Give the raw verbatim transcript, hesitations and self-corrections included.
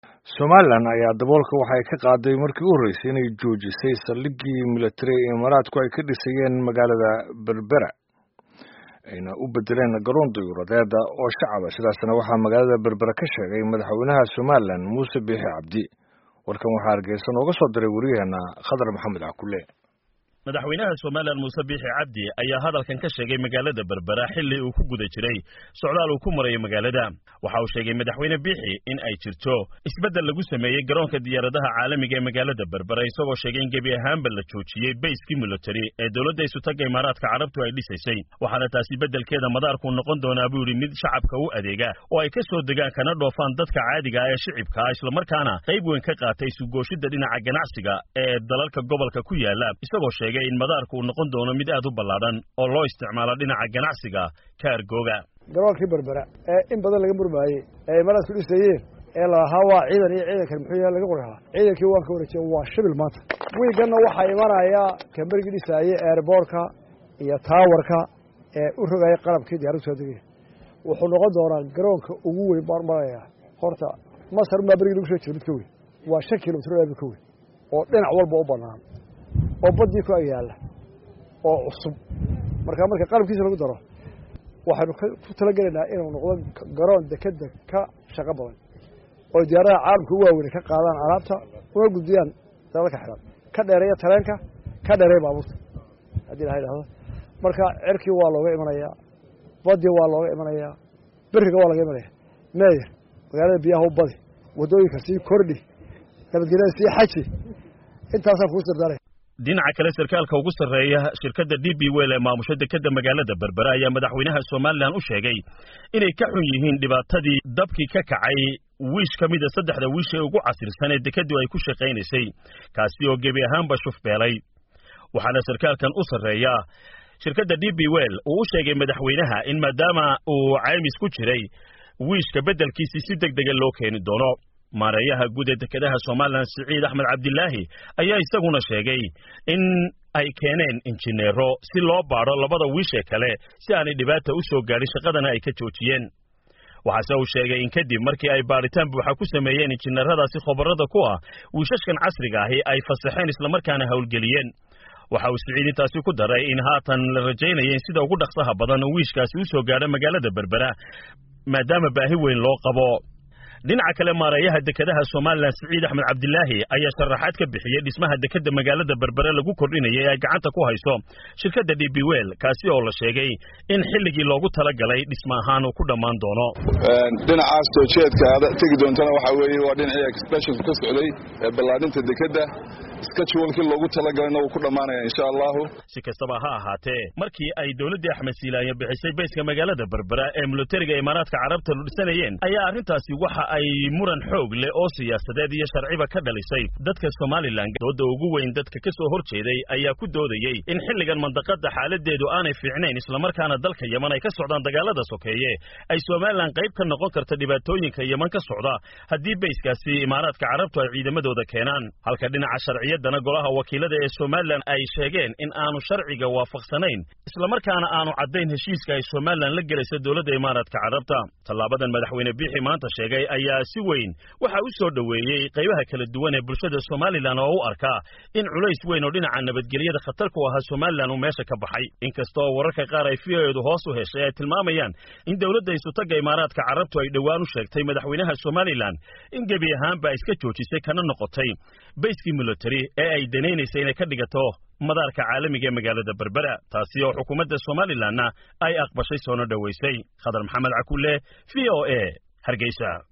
Somaliland ayaa daboolka waxay ka qaaday markii u horeysay inay joojisay saldhiggii military ee Imaaraadku ay ka dhisayeen magaalada Berbera ayna u bedeleen garoon diyuuradeed oo shacab ah. Sidaasna waxaa magaalada Berbera ka sheegay madaxweynaha Somaliland Muuse Biixi Cabdi. Warkan waxaa Hargeysa nooga soo diray wariyaheena Khadar Maxamed Cakulle. madaxweynaha Somaliland Muuse Biixi Cabdi ayaa hadalkan ka sheegay magaalada Berbera xilli uu ku guda jiray socdaal uu ku maray magaalada. Waxa uu sheegay madaxweyne Biixi in ay jirto isbedel lagu sameeyay garoonka diyaaradaha caalamiga ee magaalada Berbera, isagoo sheegay in gebi ahaanba la joojiyay bayskii military ee dowladda Isutaga Imaaraadka Carabtu ay dhisaysay. Waxaana taasi bedelkeeda madaarku noqon doonaa buu yiri mid shacabka u adeega oo ay ka soo degaan kana dhoofaan dadka caadiga ah ee shicibka, isla markaana qayb weyn ka qaatay sugooshida dhinaca ganacsiga ee dalalka gobolka ku yaala, isagoo sheegay in madaarku uu noqon doono mid aad u ballaaran oo loo isticmaalo dhinaca ganacsiga kaargooga. garoonkii Berbera ee in badan laga murmaayay ee Imaaraadku dhisayeen ee la hawa ciidan iyo ciidanka muxuu yahay laga qoraha ciidankii waan ka wareejiyay waa shibil maanta wiigana waxa imanaya kambarigi dhisayay airportka iyo towerka ee u rogay qalabkii diyaaradda soo degay. wuxuu noqon doonaa garoonka ugu weyn barmaraya horta Masar ma barigi lagu soo jeedo ka weyn waa shan kiiloomitir oo ka weyn oo dhinac walba u banaan oo badii ku ayaala oo cusub. marka marka qalabkiisa lagu daro waxaanu ku talagalaynaa inuu noqdo garoon dekada ka shaqo badan oo diyaaradaha caalamka ugu waaweyn ka qaadaan alaabta una gudbiyaan dalalka xiran, ka dheereeya tareenka, ka dheereeya baabuurta haddii la yidhaahdo. marka cirkii waa looga imanayaa, badii waa looga imanayaa, beriga waa laga imanayaa. meeyar magaalada biyaha u badi, wadooyinka sii kordhi, nabadgelyada sii xaji, intaasaan kuu sirdaanay. dhinaca kale sarkaalka ugu sarreeya shirkadda D B Well ee maamusha dekada magaalada Berbera ayaa madaxweynaha Somaliland u sheegay inay ka xun yihiin dhibaatadii dabkii ka kacay wiish ka mid ah saddexda wiish ee ugu casirsan ee dekadu ay ku shaqaynaysay, kaasi oo gebi ahaanba shuf beelay. waxaana sarkaalkan u sarreeya shirkadda D B Well uu u sheegay madaxweynaha in maadaama uu caymis ku jiray wiishka bedelkiisa si degdeg ah loo keeni doono. maareeyaha guud ee dekadaha Somaliland Siciid Axmed Cabdilaahi ayaa isaguna sheegay in ay keeneen injineero si loo baaro labada wiish ee kale si aanay dhibaato u soo gaarin, shaqadana ay ka joojiyeen. waxaase uu sheegay in kadib markii ay baaritaan buuxa ku sameeyeen injineeradaasi khabarada ku ah wiishashkan casriga ahi ay fasaxeen islamarkaana howlgeliyeen. waxa uu Siciid intaasi ku daray in haatan la rajaynayay in sida ugu dhaqsaha badan uu wiishkaasi u soo gaadho magaalada Berbera maadaama baahi weyn loo qabo. dhinaca kale maareeyaha dekadaha Somaliland Siciid Axmed Cabdilaahi ayaa sharaxaad ka bixiyay dhismaha dekada magaalada Berbera lagu kordhinayay ay gacanta ku hayso shirkadda D B Well, kaasi oo la sheegay in xilligii loogu talagalay dhismo ahaan uu ku dhammaan doono. dhinacaas soo jeedka aad tagi doontana waxa weeye waa dhinacii expansion ka socday ee ballaarinta dekada schedule-kii loogu talagalay uu ku dhamaanaya insha Allah. si kastaba ha ahaatee markii ay dawladda Axmed Silaanya bixisay bayska magaalada Berbera ee militariga Imaaraadka Carabta lu dhisanayeen ayaa arrintaasi waxa ay muran xoog leh oo siyaasadeed iyo sharciba ka dhalisay dadka Somaliland. dooda ugu weyn dadka ka soo horjeeday ayaa ku doodayay in xilligan mandaqada xaaladeedu aanay fiicnayn, isla markaana dalka Yemen ay ka socdaan dagaalada sokeeye ay Somaliland qayb ka noqon karto dhibaatooyinka Yemen ka socda haddii bayskaasi Imaaraadka Carabtu ay ciidamadooda keenaan. halka dhinaca sharciyadana golaha wakiilada ee Somaliland ay sheegeen in aanu sharciga waafaqsanayn, isla markaana aanu cadayn heshiiska ay Somaliland la galayso dowladda Imaaraadka Carabta. talaabadan madaxweyne Biixi maanta sheegay ayaa si weyn waxa uu soo dhaweeyay qaybaha kala duwan ee bulshada Somaliland oo u arka in culays weyn oo dhinaca nabadgelyada khatar ku ah Somaliland uu meesha ka baxay. inkastoo wararka qaar ay fiyeedu hoos u heshay ay tilmaamayaan in dowladda Isutaga Imaaraadka Carabtu ay dhawaan u sheegtay madaxweynaha Somaliland in gebi ahaanba iska joojisay kana noqotay bayskii military ee ay danaynaysay inay ka dhigato madaarka caalamiga ee magaalada Berbera, taasi oo xukuumadda Somalilandna ay aqbashay soo dhaweysay. Khadar Maxamed Cakulle, V O A, Hargeysa.